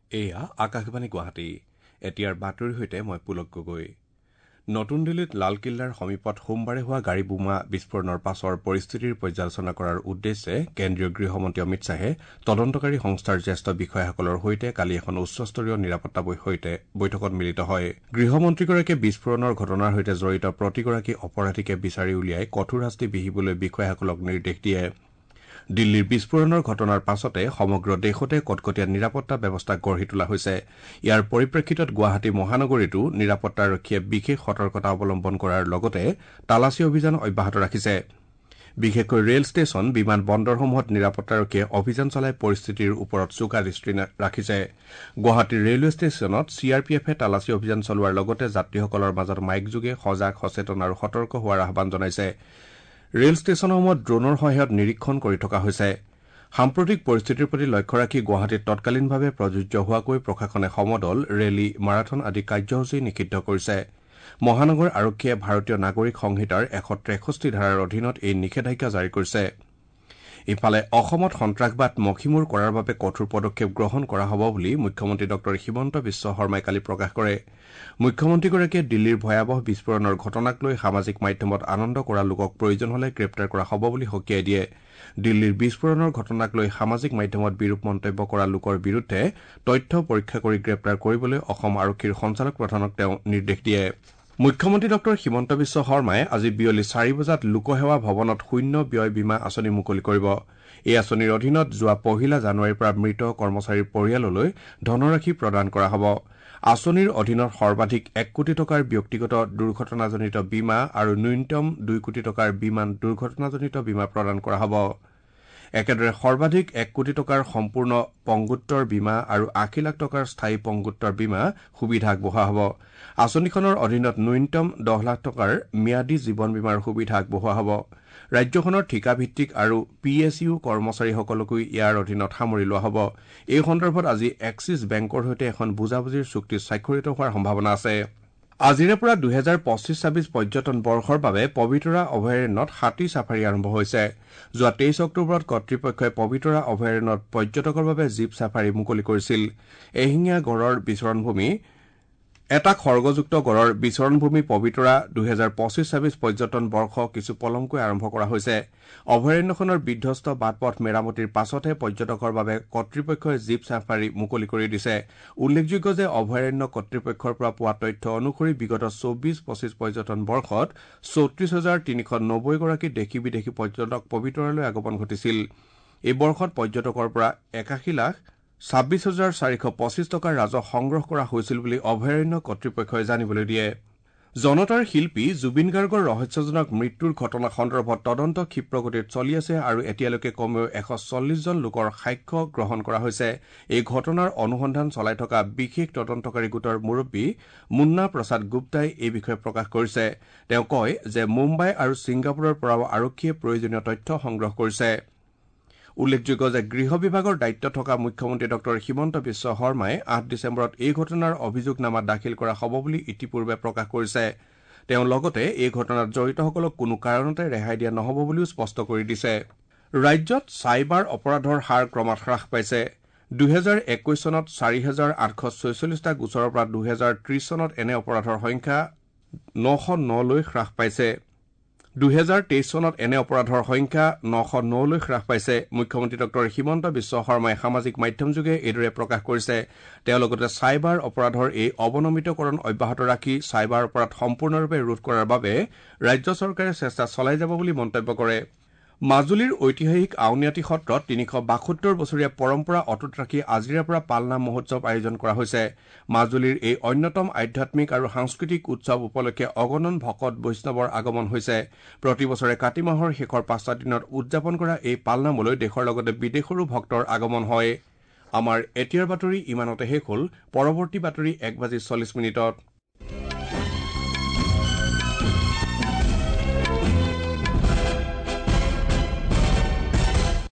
এয়া আকাশবাণী গুৱাহাটী এতিয়াৰ বাতৰিৰ সৈতে মই পুলক গগৈ নতুন দিল্লীত লালকিল্লাৰ সমীপত সোমবাৰে হোৱা গাড়ী বোমা বিস্ফোৰণৰ পাছৰ পৰিস্থিতিৰ পৰ্যালোচনা কৰাৰ উদ্দেশ্যে কেন্দ্ৰীয় গৃহমন্ত্ৰী অমিত শ্বাহে তদন্তকাৰী সংস্থাৰ জ্যেষ্ঠ বিষয়াসকলৰ সৈতে কালি এখন উচ্চস্তৰীয় নিৰাপত্তা বৈঠকত মিলিত হয় গৃহমন্ত্ৰীগৰাকীয়ে বিস্ফোৰণৰ ঘটনাৰ সৈতে জড়িত প্ৰতিগৰাকী অপৰাধীকে বিচাৰি উলিয়াই কঠোৰ শাস্তি বিহিবলৈ বিষয়াসকলক নিৰ্দেশ দিয়ে দিল্লীৰ বিস্ফোৰণৰ ঘটনাৰ পাছতে সমগ্ৰ দেশতে কটকটীয়া নিৰাপত্তা ব্যৱস্থা গঢ়ি তোলা হৈছে ইয়াৰ পৰিপ্ৰেক্ষিতত গুৱাহাটী মহানগৰীতো নিৰাপত্তাৰক্ষীয়ে বিশেষ সতৰ্কতা অৱলম্বন কৰাৰ লগতে তালাচী অভিযান অব্যাহত ৰাখিছে বিশেষকৈ ৰেল ষ্টেচন বিমান বন্দৰসমূহত নিৰাপত্তাৰক্ষীয়ে অভিযান চলাই পৰিস্থিতিৰ ওপৰত চোকা দৃষ্টি ৰাখিছে গুৱাহাটীৰ ৰেলৱে ষ্টেচনত চিআৰপিএফে তালাচী অভিযান চলোৱাৰ লগতে যাত্ৰীসকলৰ মাজত মাইকযোগে সজাগ সচেতন আৰু সতৰ্ক হোৱাৰ আহ্বান জনাইছে ৰেল ষ্টেচনসমূহত ড্ৰোনৰ সহায়ত নিৰীক্ষণ কৰি থকা হৈছে সাম্প্ৰতিক পৰিস্থিতিৰ প্ৰতি লক্ষ্য ৰাখি গুৱাহাটীত তৎকালীনভাৱে প্ৰযোজ্য হোৱাকৈ প্ৰশাসনে সমদল ৰেলী মাৰাথন আদি কাৰ্যসূচী নিষিদ্ধ কৰিছে মহানগৰ আৰক্ষীয়ে ভাৰতীয় নাগৰিক সংহিতাৰ ১৬৩ ধাৰাৰ অধীনত এই নিষেধাজ্ঞা জাৰি কৰিছে ইফালে অসমত সন্ত্ৰাসবাদ মষিমূৰ কৰাৰ বাবে কঠোৰ পদক্ষেপ গ্ৰহণ কৰা হ'ব বুলি মুখ্যমন্ত্ৰী ড হিমন্ত বিশ্ব শৰ্মাই কালি প্ৰকাশ কৰে মুখ্যমন্ত্ৰীগৰাকীয়ে দিল্লীৰ ভয়াৱহ বিস্ফোৰণৰ ঘটনাক লৈ সামাজিক মাধ্যমত আনন্দ কৰা লোকক প্ৰয়োজন হলে গ্ৰেপ্তাৰ কৰা হ'ব বুলি সকীয়াই দিয়ে দিল্লীৰ বিস্ফোৰণৰ ঘটনাক লৈ সামাজিক মাধ্যমত বিৰূপ মন্তব্য কৰা লোকৰ বিৰুদ্ধে তথ্য পৰীক্ষা কৰি গ্ৰেপ্তাৰ কৰিবলৈ অসম আৰক্ষীৰ সঞ্চালক প্ৰধানক তেওঁ নিৰ্দেশ দিয়ে মুখ্যমন্ত্ৰী ড হিমন্ত বিশ্ব শৰ্মাই আজি বিয়লি 4 বজাত লোকসেৱা ভৱনত শূন্য ব্যয় বীমা আঁচনি মুকলি কৰিব এই আঁচনিৰ অধীনত যোৱা 1 জানুৱাৰীৰ পৰা মৃত কৰ্মচাৰীৰ পৰিয়াললৈ ধনৰাশি প্ৰদান কৰা হ'ব আঁচনিৰ অধীনত সৰ্বাধিক 1 কোটি টকাৰ ব্যক্তিগত দুৰ্ঘটনাজনিত বীমা আৰু ন্যূনতম 2 কোটি টকাৰ বিমান দুৰ্ঘটনাজনিত বীমা প্ৰদান কৰা হ'ব একেদৰে সৰ্বাধিক 1 কোটি টকাৰ সম্পূৰ্ণ পংগুত্বৰ বীমা আৰু 80 লাখ টকাৰ স্থায়ী পংগুত্বৰ বীমা সুবিধা আগবঢ়োৱা হ'ব আঁচনিখনৰ অধীনত ন্যূনতম 10 লাখ টকাৰ ম্যাদী জীৱন বীমাৰ সুবিধা আগবঢ়োৱা হ'ব ৰাজ্যখনৰ ঠিকাভিত্তিক আৰু পিএছইউ কৰ্মচাৰীসকলকো ইয়াৰ অধীনত সামৰি লোৱা হ'ব এই সন্দৰ্ভত আজি এক্সিছ বেংকৰ সৈতে এখন বুজাবুজিৰ চুক্তি স্বাক্ষৰিত হোৱাৰ সম্ভাৱনা আছে আজিৰে পৰা 2025-26 পৰ্যটন বৰ্ষৰ বাবে পবিতৰা অভয়াৰণ্যত হাতী ছাফাৰী আৰম্ভ হৈছে যোৱা 23 অক্টোবৰত কৰ্তৃপক্ষই পবিতৰা অভয়াৰণ্যত পৰ্যটকৰ বাবে জীপ ছাফাৰী মুকলি কৰিছিল এশিঙীয়া গড়ৰ বিচৰণভূমি এটা খৰ্গযুক্ত গড়ৰ বিচৰণভূমি পবিতৰা 2025-26 পৰ্যটন বৰ্ষ কিছু পলমকৈ আৰম্ভ কৰা হৈছে অভয়াৰণ্যখনৰ বিধ্বস্ত বাটপথ মেৰামতিৰ পাছতে পৰ্যটকৰ বাবে কৰ্তৃপক্ষই জীপ ছাফাৰী মুকলি কৰি দিছে উল্লেখযোগ্য যে অভয়াৰণ্য কৰ্তৃপক্ষৰ পৰা পোৱা তথ্য অনুসৰি বিগত 24-25 পৰ্যটন বৰ্ষত 34390 গৰাকী দেশী বিদেশী পৰ্যটক পবিতৰালৈ আগমন ঘটিছিল এই বৰ্ষত পৰ্যটকৰ পৰা 81,26,425 টকাৰ ৰাজহ সংগ্ৰহ কৰা হৈছিল বুলি অভয়াৰণ্য কৰ্তৃপক্ষই জানিবলৈ দিয়ে জনতাৰ শিল্পী জুবিন গাৰ্গৰ ৰহস্যজনক মৃত্যুৰ ঘটনা সন্দৰ্ভত তদন্ত ক্ষিপ্ৰগতিত চলি আছে আৰু এতিয়ালৈকে কমেও 140 জন লোকৰ সাক্ষ্য গ্ৰহণ কৰা হৈছে এই ঘটনাৰ অনুসন্ধান চলাই থকা বিশেষ তদন্তকাৰী গোটৰ মুৰব্বী মুন্না প্ৰসাদ গুপ্তাই এই বিষয়ে প্ৰকাশ কৰিছে তেওঁ কয় যে মুম্বাই আৰু ছিংগাপুৰৰ পৰাও আৰক্ষীয়ে প্ৰয়োজনীয় তথ্য সংগ্ৰহ কৰিছে উল্লেখযোগ্য যে গৃহ বিভাগৰ দায়িত্ব থকা মুখ্যমন্ত্ৰী ড হিমন্ত বিশ্ব শৰ্মাই 8 ডিচেম্বৰত এই ঘটনাৰ অভিযোগনামা দাখিল কৰা হ'ব বুলি ইতিপূৰ্বে প্ৰকাশ কৰিছে তেওঁ লগতে এই ঘটনাত জড়িতসকলক কোনো কাৰণতে ৰেহাই দিয়া নহ'ব বুলিও স্পষ্ট কৰি দিছে ৰাজ্যত চাইবাৰ অপৰাধৰ হাৰ ক্ৰমাৎ হ্ৰাস পাইছে 2021 চনত 4,846টা গোচৰৰ পৰা 2030 চনত এনে অপৰাধৰ সংখ্যা 909 লৈ হ্ৰাস পাইছে 2023 চনত এনে অপৰাধৰ সংখ্যা 909 লৈ হ্ৰাস পাইছে মুখ্যমন্ত্ৰী ড হিমন্ত বিশ্ব শৰ্মাই সামাজিক মাধ্যমযোগে এইদৰে প্ৰকাশ কৰিছে তেওঁ লগতে চাইবাৰ অপৰাধৰ এই অৱনমিতকৰণ অব্যাহত ৰাখি চাইবাৰ অপৰাধ সম্পূৰ্ণৰূপে ৰোধ কৰাৰ বাবে ৰাজ্য চৰকাৰে চেষ্টা চলাই যাব বুলি মন্তব্য কৰে মাজুলীৰ ঐতিহাসিক আউনীআটী সত্ৰত 372 বছৰীয়া পৰম্পৰা অটুট ৰাখি আজিৰে পৰা পালনাম মহোৎসৱ আয়োজন কৰা হৈছে মাজুলীৰ এই অন্যতম আধ্যাত্মিক আৰু সাংস্কৃতিক উৎসৱ উপলক্ষে অগণন ভকত বৈষ্ণৱৰ আগমন হৈছে প্ৰতি বছৰে কাতি মাহৰ শেষৰ 5টা দিনত উদযাপন কৰা এই পালনামলৈ দেশৰ লগতে বিদেশৰো ভক্তৰ আগমন হয় আমাৰ এতিয়াৰ বাতৰি ইমানতে শেষ হ'ল পৰৱৰ্তী বাতৰি 1:40